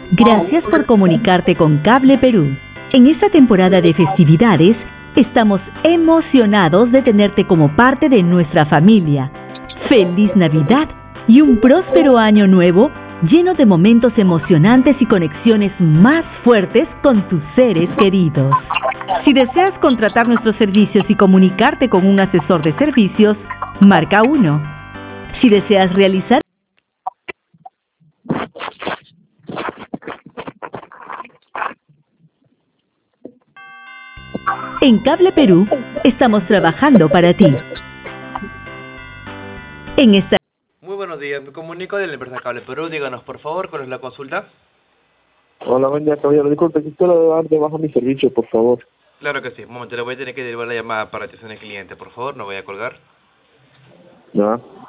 Gracias por comunicarte con Cable Perú. En esta temporada de festividades, estamos emocionados de tenerte como parte de nuestra familia. ¡Feliz Navidad y un próspero año nuevo lleno de momentos emocionantes y conexiones más fuertes con tus seres queridos! Si deseas contratar nuestros servicios y comunicarte con un asesor de servicios, marca 1. Si deseas realizar en Cable Perú, estamos trabajando para ti. En esta Muy buenos días, me comunico de la empresa Cable Perú. Díganos, por favor, ¿cuál es la consulta? Hola, buen día, caballero. Disculpe, quisiera dar de baja mi servicio, por favor. Claro que sí. Un momento, le voy a tener que derivar la llamada para atención al cliente. Por favor, no voy a colgar. ¿Ya?